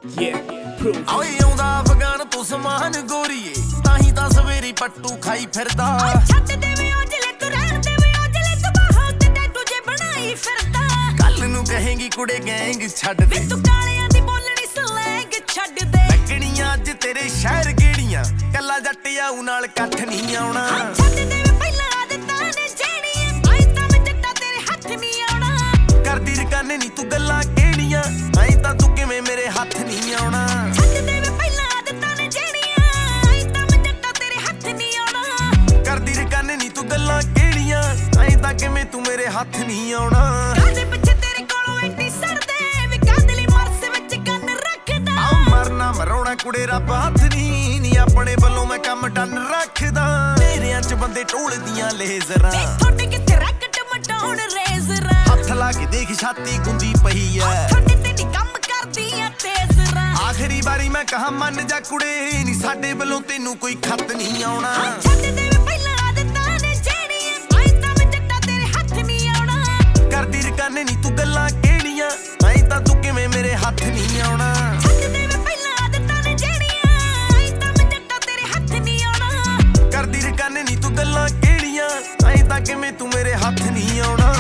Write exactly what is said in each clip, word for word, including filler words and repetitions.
ਓਏ ਆਉਂਦਾ ਅਫਗਾਨ ਤੋਂ ਸਮਾਨ ਗੋਰੀਏ ਤਾਹੀਂ ਤਾਂ ਸਵੇਰੀ ਪੱਟੂ ਖਾਈ ਫਿਰਦਾ ਛੱਡ ਦੇਵੇਂ ਔਜਲੇ ਤੂੰ ਰਹਿਣ ਦੇਵੇਂ ਔਜਲੇ ਤੂੰ ਬਾਹੋਂ ਤੇ ਟੈਟੂ ਜੇ ਬਣਾਈ ਫਿਰਦਾ ਕੱਲ ਨੂੰ ਕਹੇਂਗੀ ਕੁੜੇ ਗੈਂਗ ਛੱਡ ਦੇ ਤੂੰ ਕਾਲਿਆਂ ਦੀ ਬੋਲਣੀ ਸਲੈਂਗ ਛੱਡ ਦੇ ਲੱਗਣੀਆਂ ਅੱਜ ਤੇਰੇ ਸ਼ਹਿਰ ਗੇੜੀਆਂ ਕੱਲਾ ਜੱਟ ਆਉ ਨਾਲ ਕੱਠ ਨਹੀਂ ਆਉਣਾ ਛੱਡ ਦੇਵੇਂ ਪਹਿਲਾਂ ਆਦਤਾਂ ਨੇ ਜਿਹੜੀਆਂ ਆਈ ਤਾਂ ਮੈਂ ਜੱਟਾ ਤੇਰੇ ਹੱਥ ਨਹੀਂ ਆਉਣਾ ਕਰਦੀ ਰਕਾਨੇ ਨੀ ਤੂੰ ਗੱਲਾਂ ਕਿਹੜੀਆਂ ਆਈ ਤਾਂ ਤੂੰ ਕਿਵੇਂ ਮੇਰੇ ਹੱਥ ਨਹੀਂ ਆਉਣਾ ਛੱਡ ਦੇਵੇਂ ਪਹਿਲਾਂ ਆਦਤਾਂ ਨੇ ਜਿਹੜੀਆਂ ਆਈ ਤਾਂ ਮੈਂ ਜੱਟਾ ਤੇਰੇ ਹੱਥ ਨਹੀਂ ਆਉਣਾ ਕਰਦੀ ਰਕਾਨੇ ਨੀ ਤੂੰ ਗੱਲਾਂ ਕਿਹੜੀਆਂ ਆਈ ਤਾਂ ਕਿਵੇਂ ਤੂੰ ਮੇਰੇ ਹੱਥ ਨਹੀਂ ਆਉਣਾ ਕਾਹਦੇ ਪਿੱਛੇ ਤੇਰੇ ਕੋਲੋਂ ਐਡੀ ਸਰਦੇ ਵੀ ਕਾਹਦੇ ਲਈ ਮਰਸ ਵਿੱਚ ਕੰਨ ਰੱਖਦਾ ਆ ਮਰਨਾ ਮਰੋਣਾ ਕੁੜੇ ਰੱਬ ਹੱਥ ਨਹੀਂ ਨੀ ਆਪਣੇ ਵੱਲੋਂ ਮੈਂ ਕੰਮ ਡਨ ਰੱਖਦਾ ਤੇਰਿਆਂ ਚ ਬੰਦੇ ਢੋਲਦੀਆਂ ਲੇਜ਼ਰਾਂ ਵੇ ਤੁਹਾਡੇ ਕਿੱਥੇ ਰੈਕਟ ਮਟਾਉਣ ਰੇਜ਼ਰਾਂ ਹੱਥ ਲਾ ਕੇ ਦੇਖ ਛਾਤੀ ਗੁੰਦੀ ਪਈ ਐ ਤੁਹਾਡੇ ਤੇ ਨੀ ਕੰਮ ਕਰਦੀ ਆ ਤੇਜ਼ਰਾਂ ਆਖਰੀ ਵਾਰੀ ਮੈਂ ਕਹਾ ਮੰਨ ਜਾ ਕੁੜੇ ਨੀ ਸਾਡੇ ਵੱਲੋਂ ਤੈਨੂੰ ਕੋਈ ਖੱਤ ਨਹੀਂ ਆਉਣਾ ਛੱਡ ਦੇਵੇਂ ਪਹਿਲਾਂ ਆਦਤਾਂ ਨੇ ਜਿਹੜੀਆਂ ਆਈ ਤਾਂ ਮੈਂ ਜੱਟਾ ਤੇਰੇ ਹੱਥ ਨਹੀਂ ਆਉਣਾ ਕਰਦੀ ਰਕਾਨੇ ਨੀ ਤੂੰ ਗੱਲਾਂ ਕਿਹੜੀਆਂ ਆਈ ਤਾਂ ਤੂੰ ਕਿਵੇਂ ਮੇਰੇ ਹੱਥ ਨਹੀਂ ਆਉਣਾ ਛੱਡ ਦੇਵੇਂ ਪਹਿਲਾਂ ਆਦਤਾਂ ਨੇ ਜਿਹੜੀਆਂ ਆਈ ਤਾਂ ਮੈਂ ਜੱਟਾ ਤੇਰੇ ਹੱਥ ਨਹੀਂ ਆਉਣਾ ਕਰਦੀ ਰਕਾਨੇ ਨੀ ਤੂੰ ਗੱਲਾਂ ਕਿਹੜੀਆਂ ਆਈ ਤਾਂ ਕਿਵੇਂ ਤੂੰ ਮੇਰੇ ਹੱਥ ਨਹੀਂ ਆਉਣਾ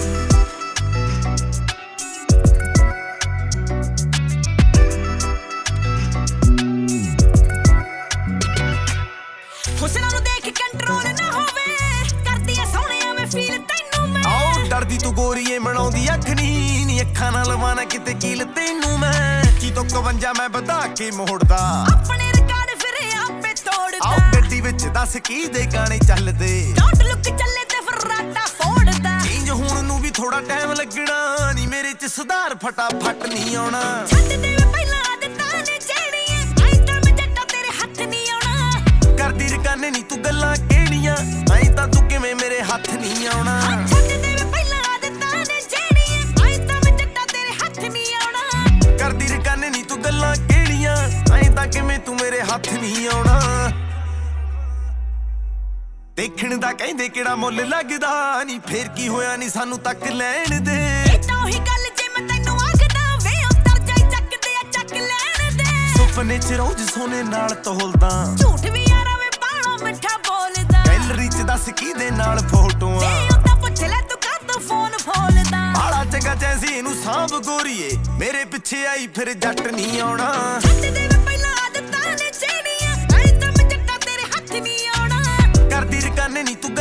ਹੁਸਨਾਂ ਨੂੰ ਦੇਖ ਕੰਟਰੋਲ ਨਾ ਹੋਵੇ ਕਰਦੀ ਐ ਸੋਹਣਿਆ ਮੈਂ ਫੀਲ ਤੈਨੂੰ ਮੈਂ ਆਓ ਡਰਦੀ ਤੂੰ ਗੋਰੀਏ ਬਣਾਉਂਦੀ ਅੱਖ ਨੀ ਨੀ ਅੱਖਾਂ ਨਾਲ ਲਵਾਣਾ ਕਿਤੇ ਕੀਲ ਤੈਨੂੰ ਮੈਂ ਕੀ ਤੋਂ ਇਕਵੰਜਾ ਮੈਂ ਵਧਾ ਕੇ ਮੋੜਦਾ ਆਪਣੇ ਰਿਕਾਰਡ ਫਿਰ ਆਪੇ ਤੋੜਦਾ ਆਓ ਗੱਡੀ ਵਿੱਚ ਦੱਸ ਕੀ ਦੇ ਗਾਣੇ ਚੱਲਦੇ ਡੋਂਟ ਲੁੱਕ ਚੱਲੇ ਤੇ ਫਰਾਟਾ ਫੋੜਦਾ ਚੇਂਜ ਹੋਣ ਨੂੰ ਵੀ ਥੋੜਾ ਟਾਈਮ ਲੱਗਣਾ ਨੀ ਮੇਰੇ ਚ ਸੁਧਾਰ ਫਟਾਫਟ ਨਹੀਂ ਆਉਣਾ ਛੱਡ ਦੇਵੇਂ ਪਹਿਲਾਂ ਆਦਤਾਂ ਨੇ ਜਿਹੜੀਆਂ ਆਈ ਤਾਂ ਮੈਂ ਜੱਟਾ ਤੇਰੇ ਹੱਥ ਨਹੀਂ ਆਉਣਾ ਕਰਦੀ ਰਕਾਨੇ ਨੀ ਤੂੰ ਗੱਲਾਂ ਕਿਹੜੀਆਂ ਆਈ ਤਾਂ ਤੂੰ ਕਿਵੇਂ ਮੇਰੇ ਹੱਥ ਨਹੀਂ ਆਉਣਾ ਛੱਡ ਦੇਵੇਂ ਪਹਿਲਾਂ ਆਦਤਾਂ ਨੇ ਜਿਹੜੀਆਂ ਆਈ ਤਾਂ ਮੈਂ ਜੱਟਾ ਤੇਰੇ ਹੱਥ ਨਹੀਂ ਆਉਣਾ ਕਰਦੀ ਰਕਾਨੇ ਨੀ ਤੂੰ ਗੱਲਾਂ ਕਿਹੜੀਆਂ ਆਈ ਤਾਂ ਕਿਵੇਂ ਤੂੰ ਮੇਰੇ ਹੱਥ ਨਹੀਂ ਆਉਣਾ ਦੇਖਣ ਦਾ ਕਹਿੰਦੇ ਕਿਹੜਾ ਮੁੱਲ ਲੱਗਦਾ ਨੀ ਫੇਰ ਕੀ ਹੋਇਆ ਨੀ ਸਾਨੂੰ ਤੱਕ ਲੈਣ ਦੇ ਇਹ ਤਾਂ ਉਹੀ ਗੱਲ ਜੇ ਮੈਂ ਤੈਨੂੰ ਆਖਦਾ ਵੇ ਉਤਰ ਜਾਈ ਚੱਕਦੇ ਆ ਚੱਕ ਲੈਣ ਦੇ ਸੁਪਨੇ ਚ ਰੋਜ਼ ਸੋਨੇ ਨਾਲ ਤੋਲਦਾ ਝੂਠ ਵੀ ਯਾਰਾ ਵੇ ਬਾਣਾ ਮਿੱਠਾ ਬੋਲਦਾ ਗੈਲਰੀ ਚ ਦੱਸ ਕਿਹਦੇ ਨਾਲ ਫੋਟੋਆਂ ਵੇ ਉਹ ਤਾਂ ਪੁੱਛ ਲੈ ਤੂੰ ਕਾਹਤੋਂ ਫੋਨ ਫੋਲਦਾ ਬਾਲਾ ਚੰਗਾ ਜੈਸੀ ਇਹਨੂੰ ਸਾਂਭ ਗੋਰੀਏ ਮੇਰੇ ਪਿੱਛੇ ਆਈ ਫਿਰ ਜੱਟ ਨਹੀਂ ਆਉਣਾ ਛੱਡ ਦੇਵੇਂ ਪਹਿਲਾਂ ਆਦਤਾਂ ਨੇ ਜਿਹੜੀਆਂ ਆਈ ਤਾਂ ਮੈਂ ਜੱਟਾ ਤੇਰੇ ਹੱਥ ਨਹੀਂ ਆਉਣਾ ਕਰਦੀ ਰਕਾਨੇ ਨੀ ਤੂੰ